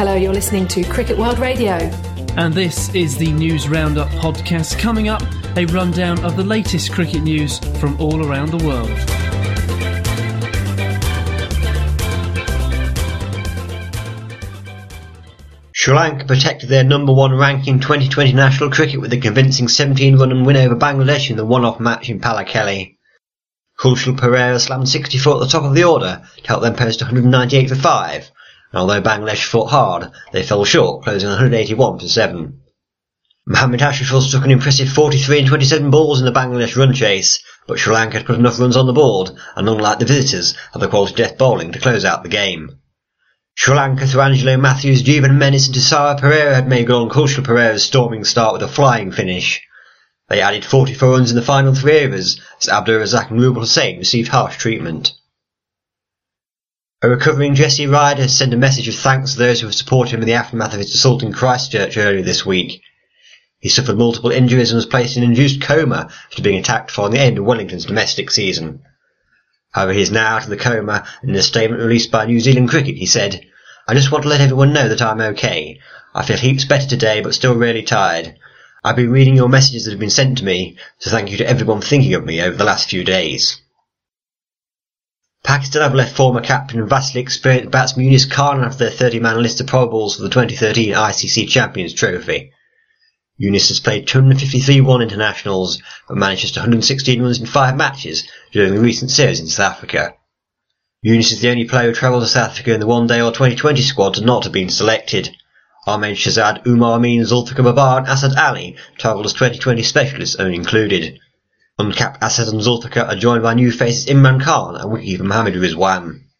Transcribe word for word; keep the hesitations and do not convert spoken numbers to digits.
Hello, you're listening to Cricket World Radio. And this is the News Roundup podcast. Coming up, a rundown of the latest cricket news from all around the world. Sri Lanka protected their number one rank in twenty twenty national cricket with a convincing seventeen run win over Bangladesh in the one-off match in Pallekele. Kulshul Perera slammed sixty-four at the top of the order to help them post one hundred ninety-eight for five, and although Bangladesh fought hard, they fell short, closing one hundred eighty-one for seven. Mohammad Ashraf took an impressive forty-three and twenty-seven balls in the Bangladesh run chase, but Sri Lanka had put enough runs on the board, and unlike the visitors, had the quality death bowling to close out the game. Sri Lanka, through Angelo Matthews, Jeevan Menis and Tisara Perera had made good on Kulshul Perera's storming start with a flying finish. They added forty-four runs in the final three overs, as Abdur Razak and Rubal Hussain received harsh treatment. A recovering Jesse Ryder has sent a message of thanks to those who have supported him in the aftermath of his assault in Christchurch earlier this week. He suffered multiple injuries and was placed in an induced coma after being attacked following the end of Wellington's domestic season. However, he is now out of the coma, and in a statement released by New Zealand Cricket he said, "I just want to let everyone know that I'm okay. I feel heaps better today, but still really tired. I've been reading your messages that have been sent to me, so thank you to everyone for thinking of me over the last few days." Pakistan have left former captain and vastly experienced batsman Yunus Khan after their thirty-man list of probables for the twenty thirteen I C C Champions Trophy. Yunus has played two hundred fifty-three one internationals, but managed just one hundred sixteen runs in five matches during the recent series in South Africa. Yunus is the only player who travelled to South Africa in the one-day or twenty twenty squad to not have been selected. Ahmed Shahzad, Umar Amin, Zulfikar Babar and Asad Ali travelled as twenty twenty specialists only included. Uncapped Asad and Zulfikar are joined by new faces Imran Khan and wicketkeeper Mohammad Rizwan.